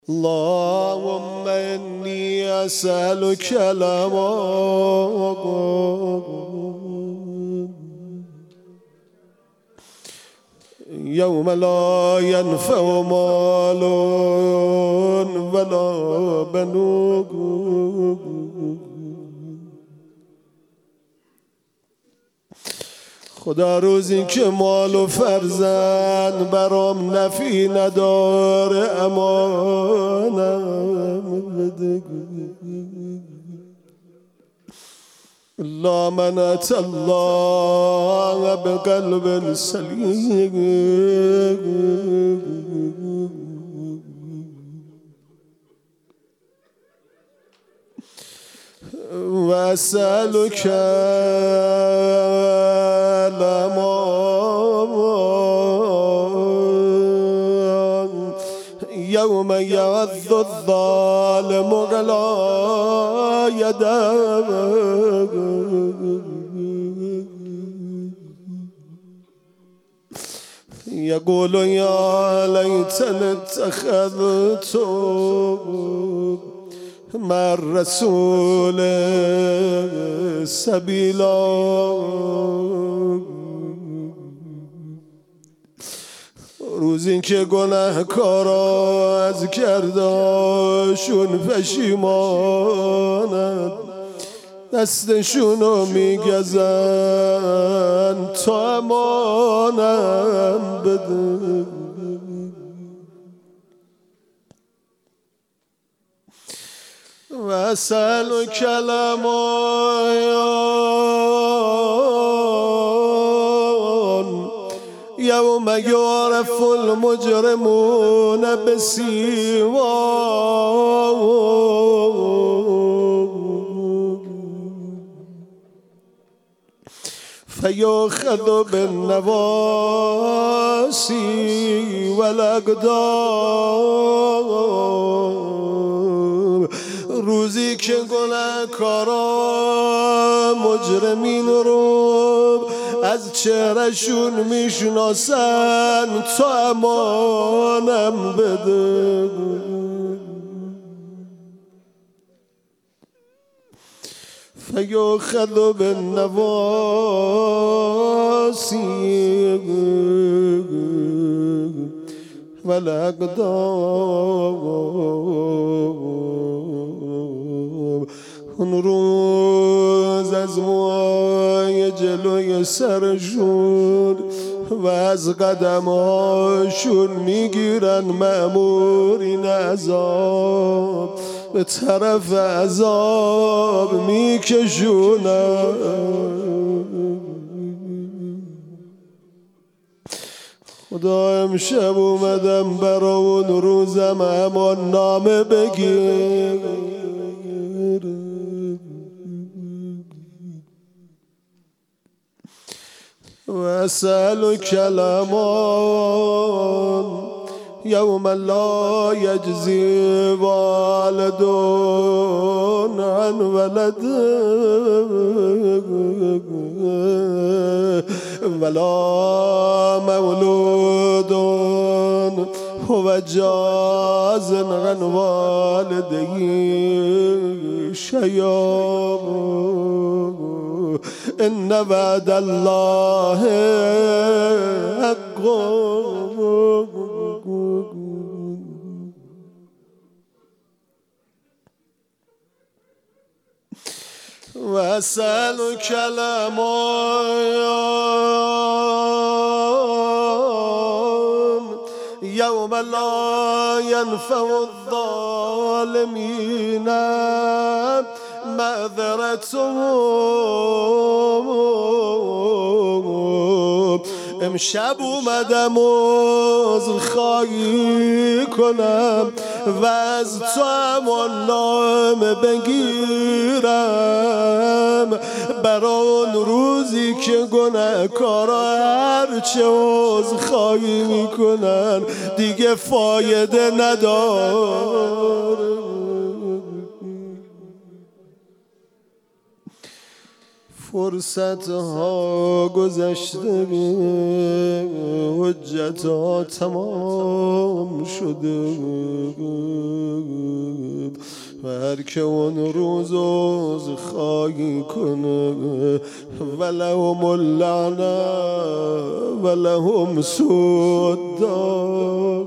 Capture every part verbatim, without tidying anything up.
اللهم إني أسألك الأمان يوم لا ينفع مال ولا بنون خدا روزی که مال و فرزند برام نفی نداره امانم بده لا من اتى الله بقلب سلیم وأسألك الأمان يوم يعض الظالم على يديه يقول يا ليتني اتخذت مع الرسول سبیلا روزی که گناهکارا از کرداشون پشیمانند دستشونو میگزن تا امانم بده وأسألك الأمان يوم يعرف المجرمون بسيماهم فيؤخذ بالنواصي والأقدام روزی که گناهکارا مجرمین رو از چهرشون میشناسن تا امانم بده فیؤخذ بالنواصی والأقدام اون روز از موهای جلوی سرشون و از قدماشون میگیرن مأمورین عذاب به طرف عذاب میکشونن خدا امشب اومدم برا اون روزم امان نامه بگیر وأسألك الأمان يوم لا يجزي والد عن ولده ولا مولود هو جاز عن والده شيئا إن وعد الله حق وأسألك الأمان يوم لا ينفع الظالمين معذرتهم امشب اومدم عذرخواهی کنم و از تو امان نامه بگیرم برای اون روزی که گناهکارا هرچه عذرخواهی میکنن دیگه فایده نداره فرصت ها گذشته، حجت ها تمام شده و هر که اون روز روز خواهی کنه ولهم اللعنه ولهم سوء الدار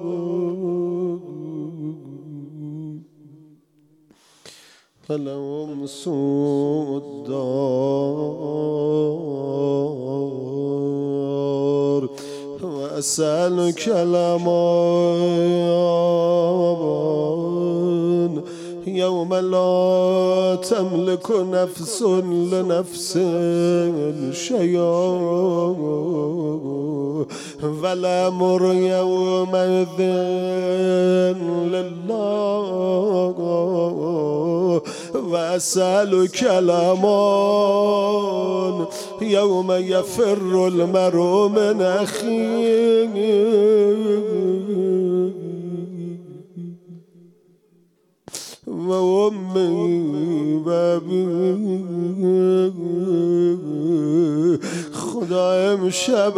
ولهم سوء الدار وأسألك الأمان يوم لا تملك نفس لنفس شيئا والأمر يومئذ لله وأسألك الأمان يوم يفر المرء من أخيه وأمي وأبيه خدا امشب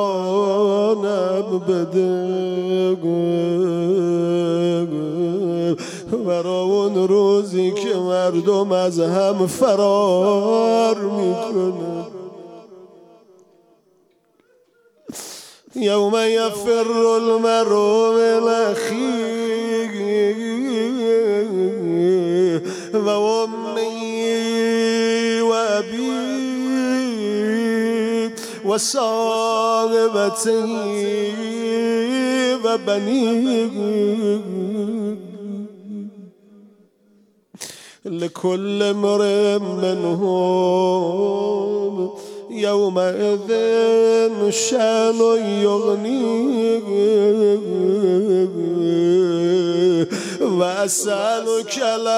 امانم بده برا اون روزی که مردم از هم فرار میکنه یوم یفر المرء من اخیه و امی و ابی و صاحبتی و بنی لكل امرئ منهم يومئذ شأن يغنيه وأسألك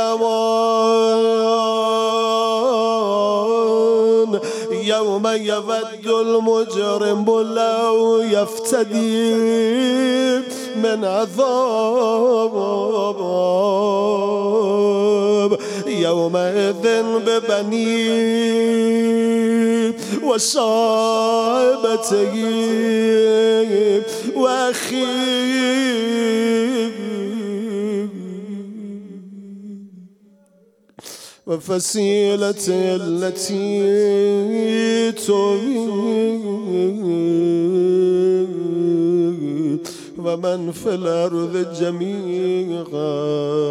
الأمان يوم يود المجرم لو يفتدي من عذاب يومئذ ببنيه وصاحبته وأخيه وفصيلته التي تؤويه ومن في الأرض جميعا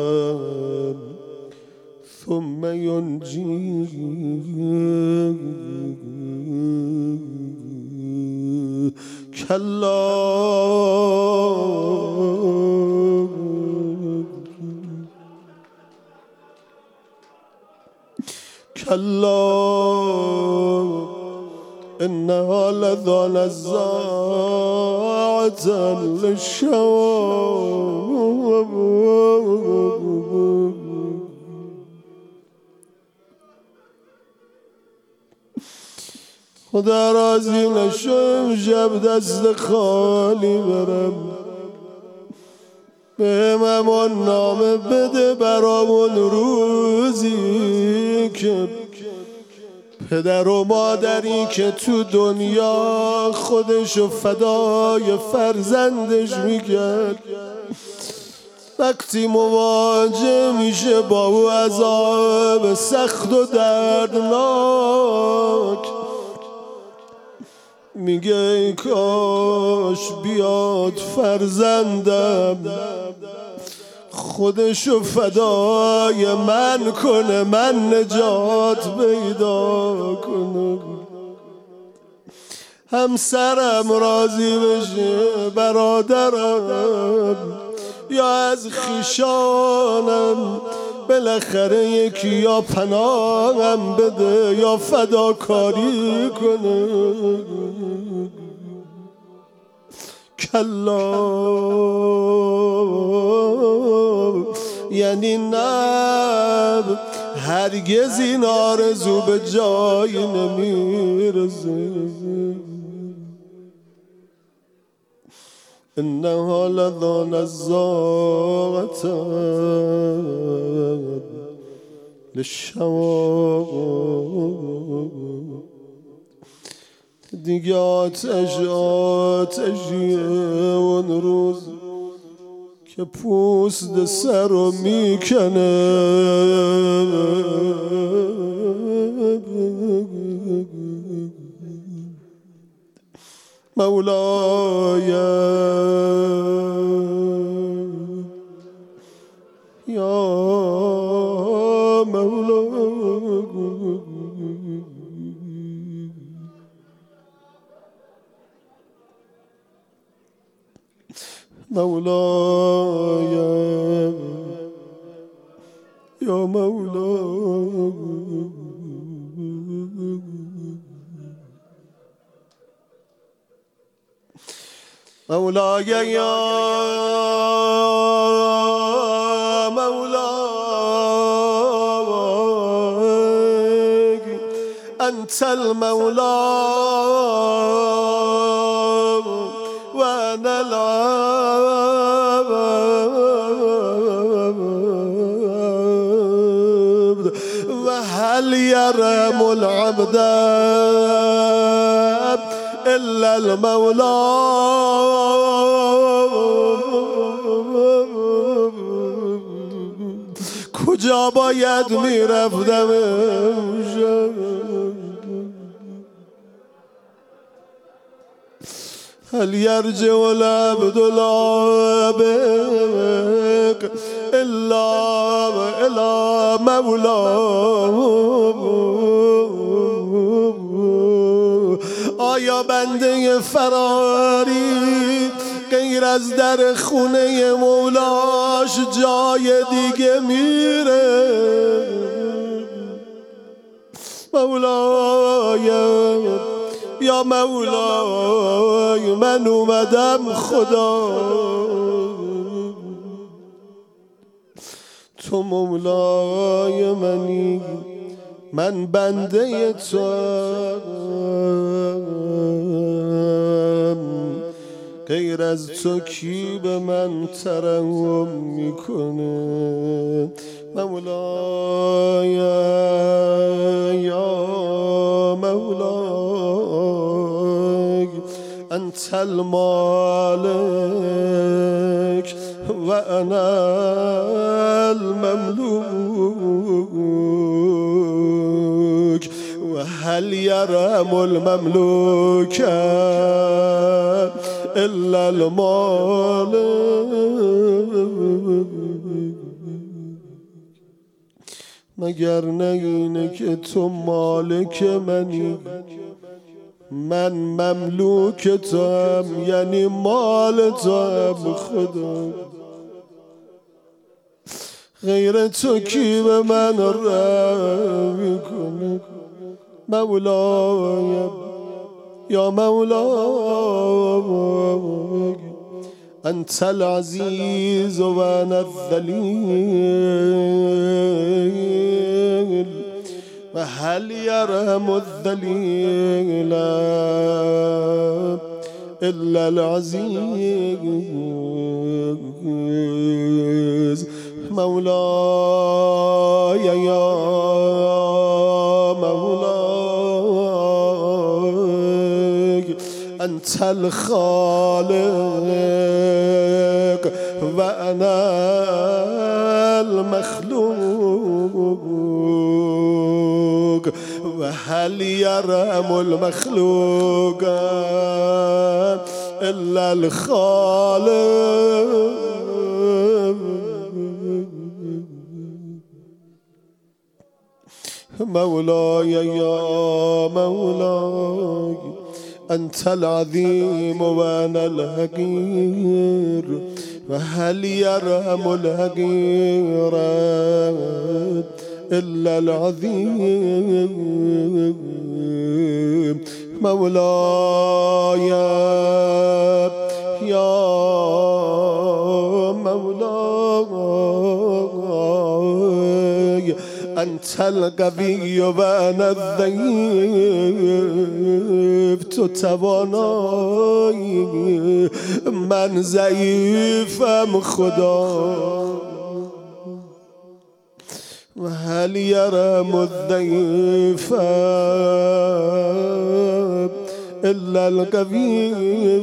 ثم ينجيه كلا كلا إنها لظى نزاعة للشوى خدا راضی نشم شب دست خالی برم بهم امان نامه بده برامون روزی که پدر و مادری که تو دنیا خودشو فدای فرزندش میکرد وقتی مواجه میشه با او عذاب سخت و دردناک میگه ای کاش بیاد فرزندم خودشو فدای من کنه من نجات پیدا کنه همسرم راضی بشه برادرم یا از خویشانم بالاخره یکی یا پناهم بده یا فداکاری کنه کلا یعنی نه هرگز این آرزو به جایی نمیرسه انها لظى نزاعة للشوق دیگه آتش آتشیه اون روز که پوست سر رو میکنه مولاي يا مولاي مولاي يا مولاي مولاي يا مولاي أنت المولى وأنا العبد وهل يرحم العبد إلا المولى کجا باید میرفتم هل یرجع العبد العابق الا الى مولاه آیا بنده فراری غیر از در خونه مولاش جای دیگه میره مولای یا مولای من اومدم خدا تو مولای منی من بنده توام غیر از تو کی به من ترحم میکنه مولاي يا مولاي أنت المالك وأنا المملوك وهل يرحم المملوك إلا المالك مگر نه اینه که تو مالک منی من مملوک تو هم یعنی مال تو هم خدا غیر تو کی به من رحم میکنه مولای یا مولای أنت العزيز وأنا الذليل وهل يرحم الذليل إلا العزيز مولاي يا مولاي أنت الخالق وأنا المخلوق وهل يرحم المخلوق إلا الخالق مولاي يا مولاي أنت العظيم وأنا الحقير وهل يرحم الحقير إلا العظيم مولاي يا مولاي أنت القوي وأنا الضعيف تو توانایی من ضعیفم خدا و وهل يرم الضيف إلا القوي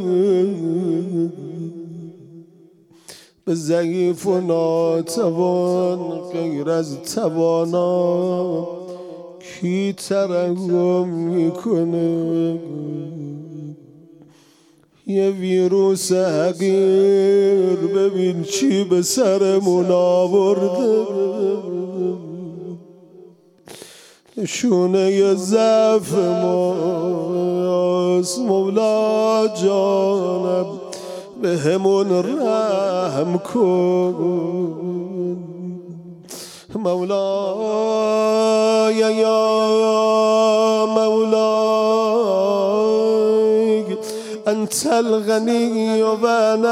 ضعیف و ناتوان غیر از توانا کی ترحم میکنه؟ یه ویروس حقیر ببین چی به سرمون آورده، نشونه ضعف ماست. مولا جانم به همون رحم کن. مولا یا مولای انت الغنی و انا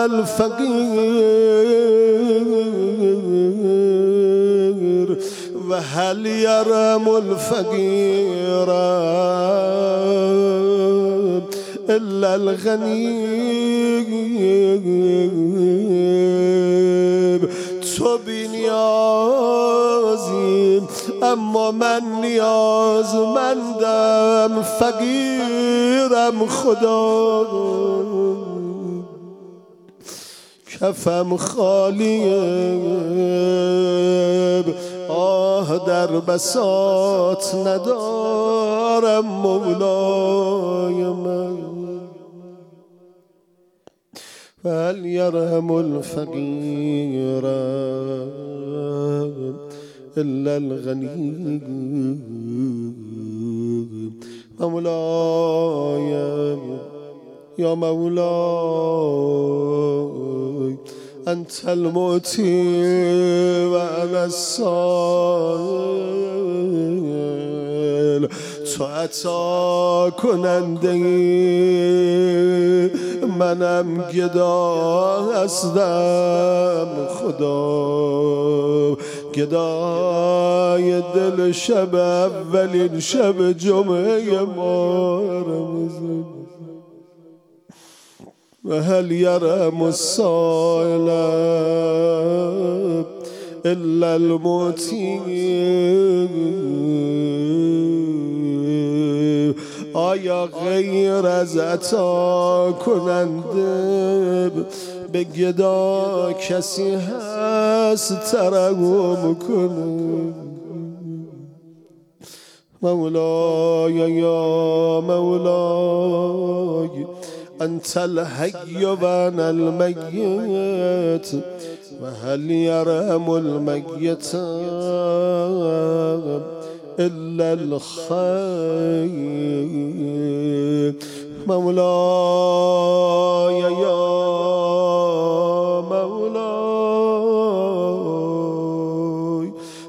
الفقیر و هل یرم الفقیر الا الغنی. تو بی نیازی اما من نیازمندم، فقیرم خدا، کفم خالیه، آه در بساط ندارم مولای من. فهل يرحم الفقير إلا الغني. مولاي يا مولاي أنت المؤتي وأنا السائل. تو عطا کننده منم گدا هستم خدا، گدای دل شب اولین شب جمعه ما رمضان. و هل یرم السائل الا المعطی. آیا غیر از عطا کننده به گدا کسی هست ترحم کنه؟ مولاي یا مولاي انت الحي وانا الميت و هل يرحم الميت إلا الخير. مولاي يا مولاي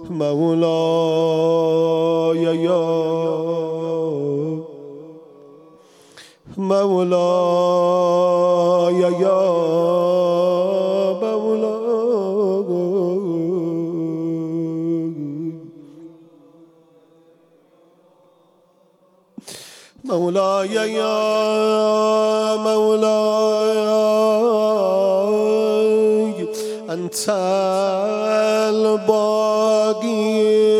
مولاي يا مولاي يا مولاي يا مولاي أنت الباقي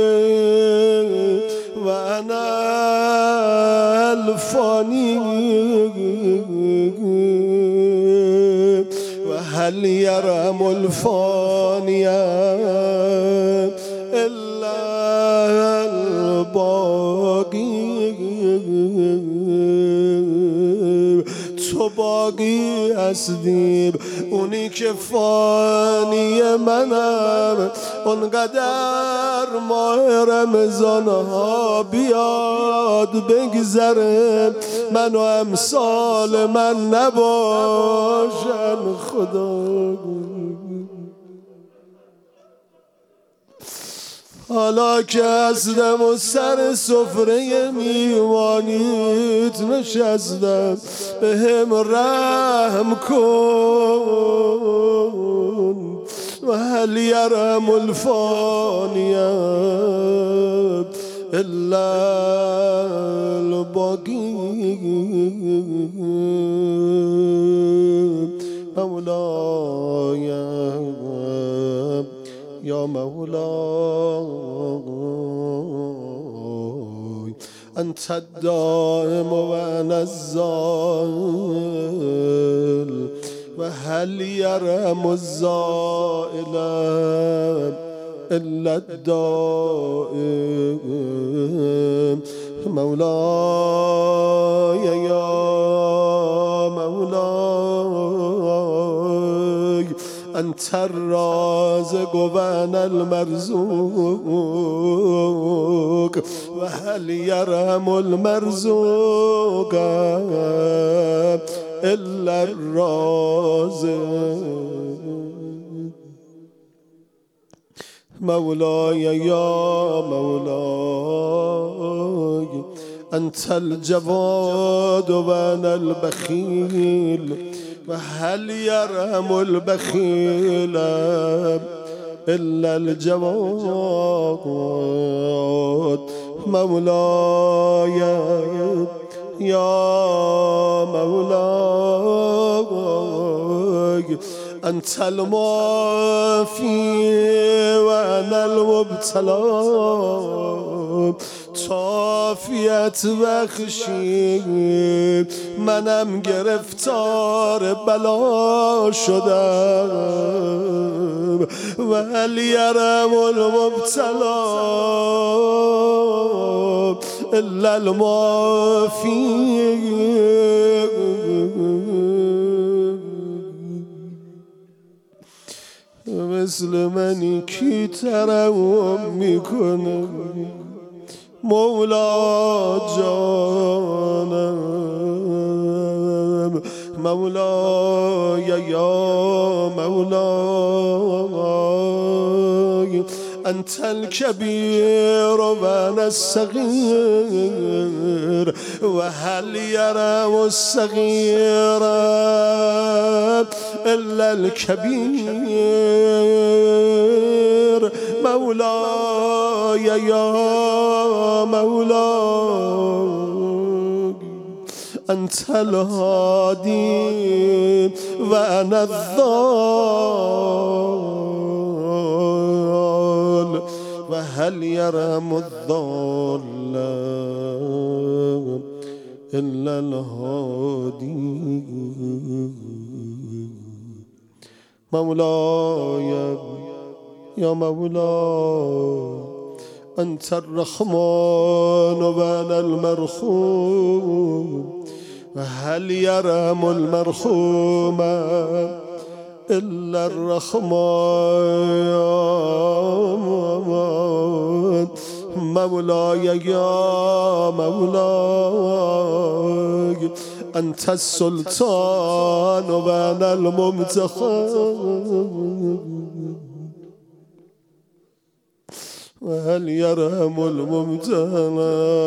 وأنا الفاني. وهل يرحم الفاني إلا الباقي. تو باقی هستی، اونی که فانی منم. اونقدر ماه رمضان ها بیاد بگذره من و امثال من نباشن خدا. حالا که هستم و سر سفره میوانیت نشستم به هم رحم کن. و هل یرحم الفانی الا الباقی. مولاي يا مولاي أنت الدائم وأنا الزائل وهل يرم الزائل إلا الدائم مولاي يا مولاي أنت الرازق وأنا المرزوق وهل يرم المرزوق إلا الرازق مولاي يا مولاي أنت الجواد وأنا البخيل وهل يرم البخيل إلا الجواد مولاي يا مولاي أنت المعافي وأنا المبتلى عافیت بخشی منم گرفتار بلا شدم ولی یرم المبتلا الا المعافی مثل منی کی ترحم میکنه مولا جانم مولا یا مولا أنت الكبير وأنا الصغير وهل يرى الصغير إلا الكبير مولاي يا مولاي أنت الهادي وأنا الضال وهل يرم الضال إلا الهادي مولاي يا مولاي أنت الرحمن وأنا المرحوم وهل يرم المرحوم إلا الرحمن مولاي يا مولاي أنت السلطان وأنا الممتحن وهل يرحم الممتحن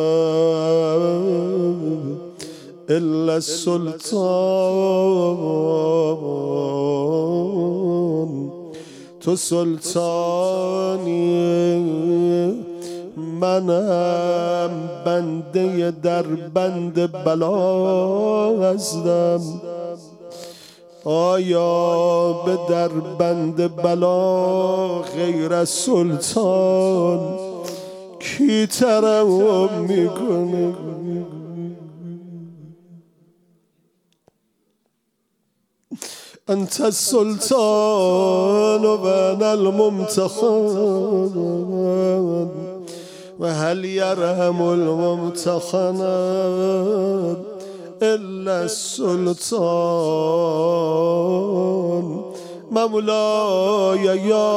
إلا السلطان تو سلطانی منم بنده در بند بلا هستم آیا به در بند بلا غیر از سلطان کی ترحم میکنه أنت السلطان وأنا الممتحن وهل يرحم الممتحن إلا السلطان مولاي يا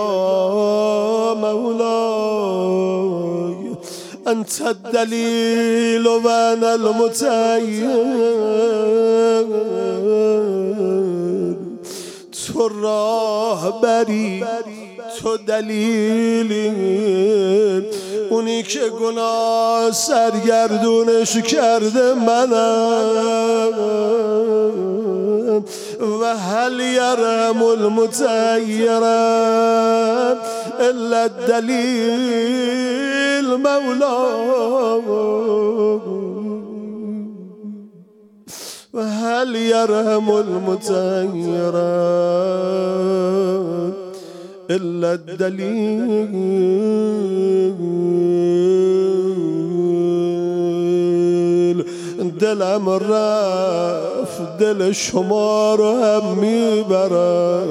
مولاي أنت الدليل وأنا المتيم تو راهبری تو دلیلی اونی که گناه سرگردونش کرده منم و هل یرم المتیرم الا الدلیل مولا و هل یرم المتیرم إلا الدلیل. دلم رفت دل شما رو هم میبرم.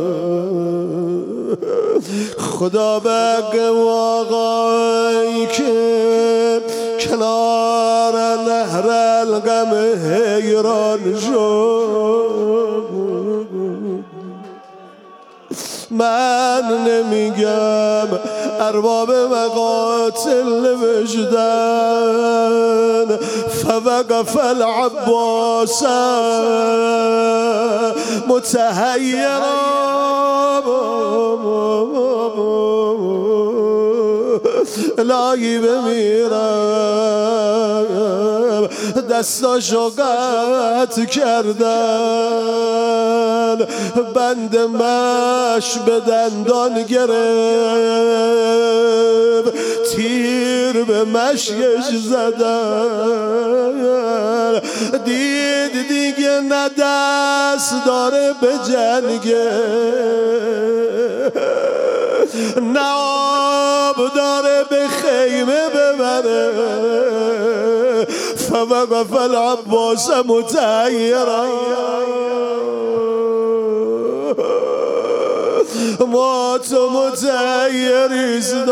خدا بگه آقایی که کنار نهر الغم حیران شد. من نمیگم ارباب مقاتل وجدان فوقف العباس متحیرا الهی بمیرم دستاشو قطع کردن بند مش به دندان گرفت تیر به مشیش زدن دید دیگه نه دست داره به جنگه نه آب داره به خیمه ببره فوقف العباس متحیرا ما تو متحیریست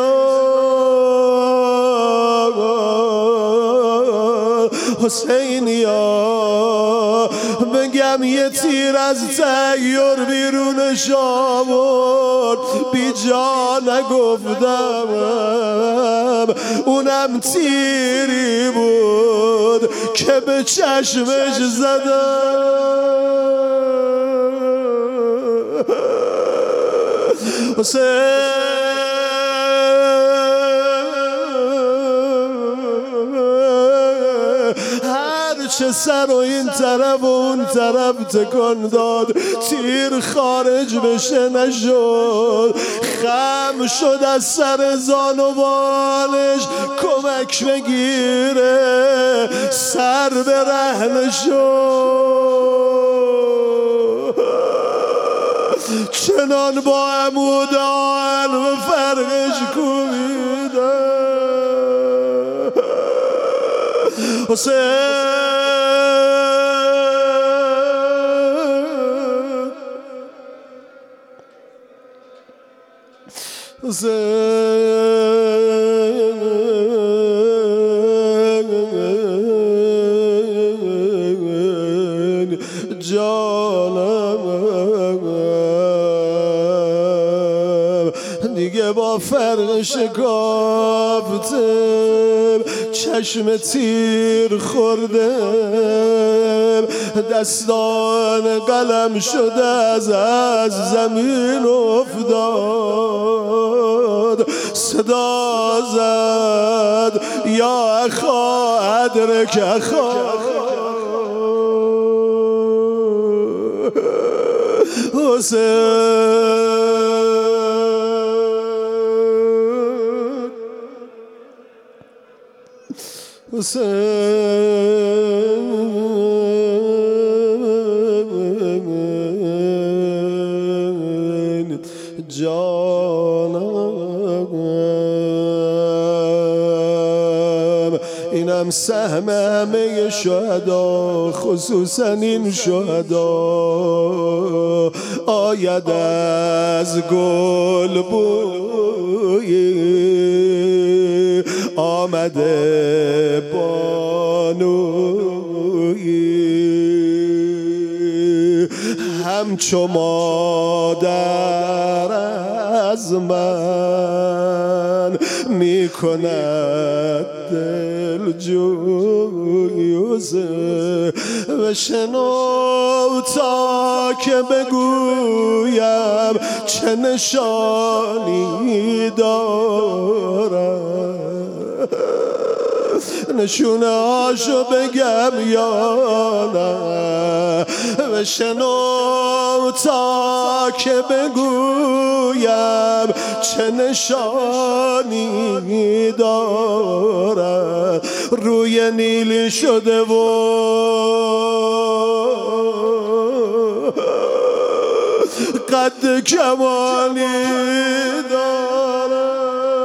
حسینیا بگم یه تیر از تیر بیرونش آورد بی جا نگفتم اونم تیری بود که به چشمش زدم. حسین چه سر و این طرف و اون طرف تکان داد تیر خارج بشه نشد خم شد از سر زانوانش کمک بگیره سر به رهن شد چنان با عمودان و فرقش کوبیده حسین حسین جانم دیگه با فرق شکافتم چشم تیر خوردم دستان قلم شده از از زمین افتاد صدا زد یا اخا ادرک اخا حسین حسین جانم اینم سهم همه شهدا خصوصا این شهدا آید از گل بوی آمده بانوی همچو مادر از من می کند دل جویوزه و شنو تا که بگویم چه نشانی دارم نشونه هاشو بگم یا نه بشنو تا که بگویم چه نشانی دارد روی نیلی شده و قد کمالی دارم.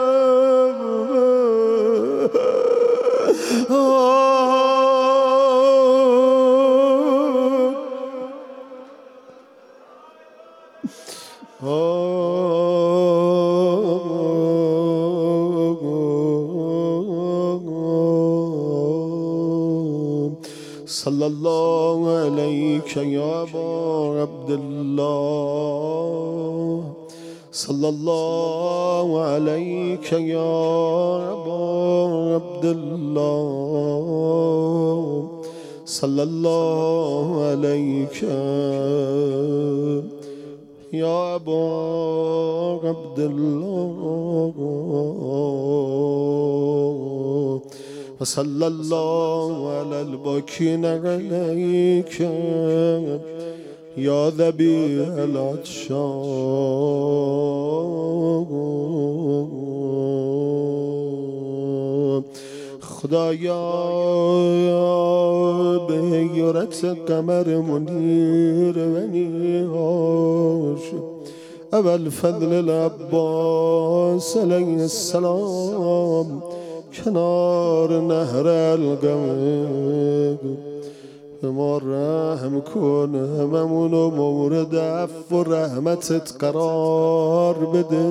صلى الله عليك يا أبا عبد الله، صلى الله عليك يا أبا عبد الله، صلى الله عليك يا أبا عبد الله، وصلى الله على الباكين عليك يا ذبيح العطشان. خدایا به حیرت قمر منیر ونیاش اول فضل العباس علیه السلام کنار نهر القمر به ما رحم کن، هممونو مورد عفو و رحمتت قرار بده.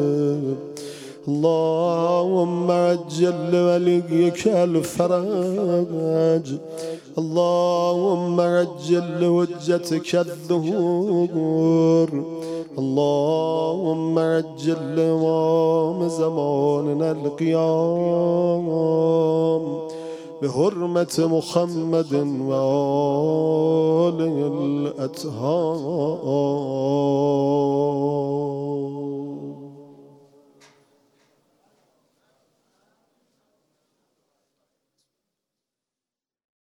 اللهم عجل لوليك الفرج، اللهم عجل لوجتك الظهور، اللهم عجل لإمام زماننا القيام بحرمة محمد وآله الأطهار.